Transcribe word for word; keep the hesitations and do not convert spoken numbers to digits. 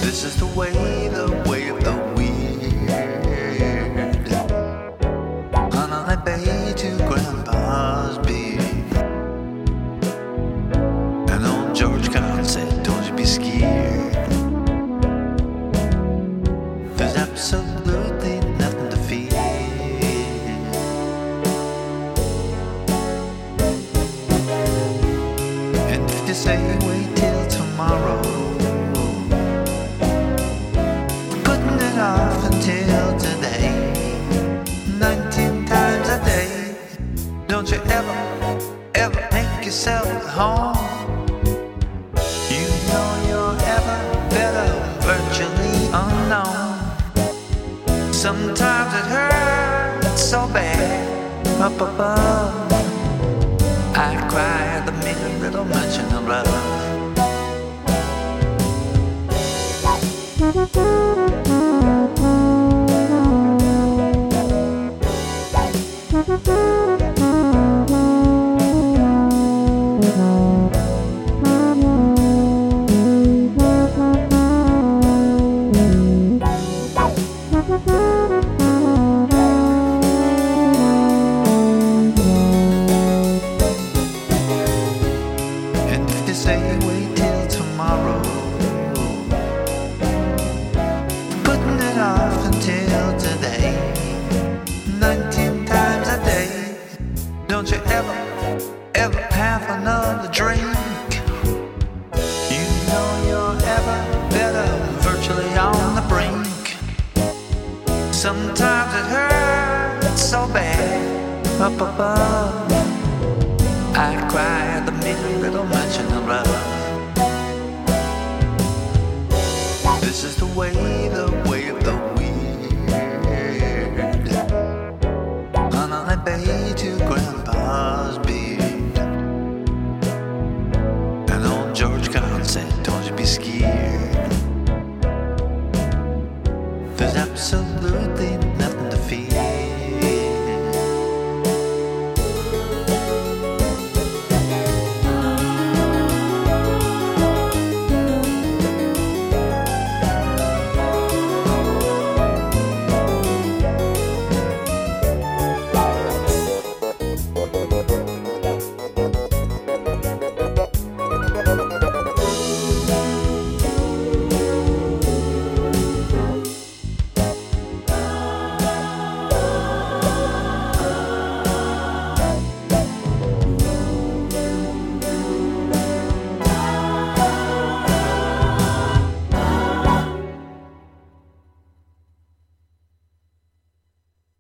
This is the way, the way of the weird. On I bay to Grandpa's beard. And old George Carlin said, don't you be scared. There's absolutely nothing to fear. And if you say wait till tomorrow, off until today, nineteen times a day. Don't you ever, ever make yourself at home. You know you're ever better, virtually unknown. Sometimes it hurts so bad up above. I cry at the mere little mention of love. And if you say wait till tomorrow, putting it off until today, nineteen times a day. Don't you ever, ever have another drink. You know you're ever better, virtually on the brink. Sometimes it hurts so bad up above. I cry at the mere little mention of love. This is the way, the way of the weird. On I bay to Grandpa's beard. And old George